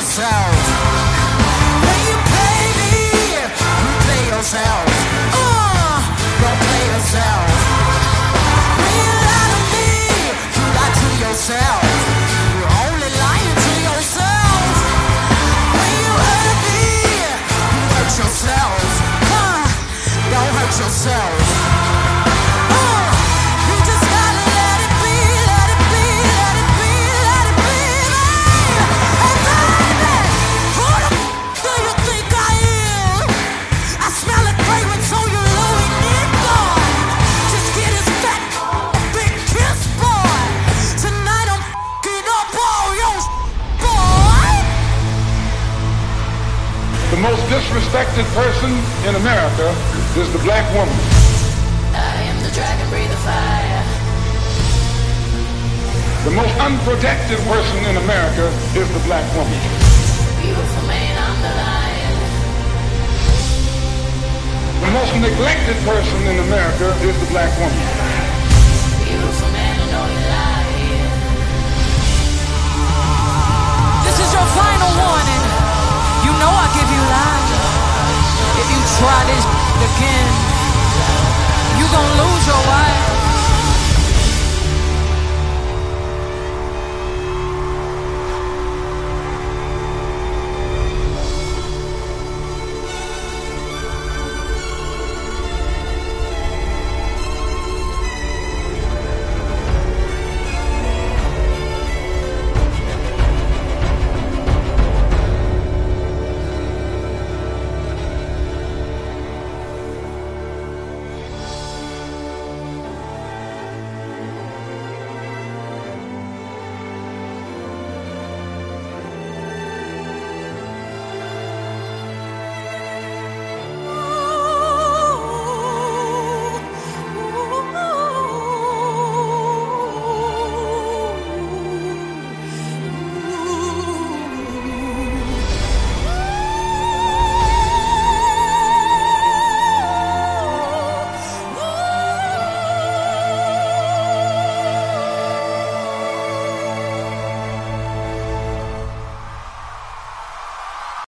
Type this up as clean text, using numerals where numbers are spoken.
yourself. When you play me, you play yourself. Don't play yourself. When you lie to me, you lie to yourself. You're only lying to yourself. When you hurt me, you hurt yourself. Don't hurt yourself. You just gotta let it be, let it be, let it be, let it be. Hey baby, who the do you think I am? I smell a fragrance on your Louis Vuitton. Just get his fat big kiss, boy. Tonight I'm f***ing up all your boy. The most disrespected person in America is the black woman. I am the dragon, breathe the fire. The most unprotected person in America is the black woman. Beautiful man, I'm the lion. The most neglected person in America is the black woman. Beautiful man, I know you're lying. This is your final warning. You know I give you life. If you try this again, you gon' lose your wife.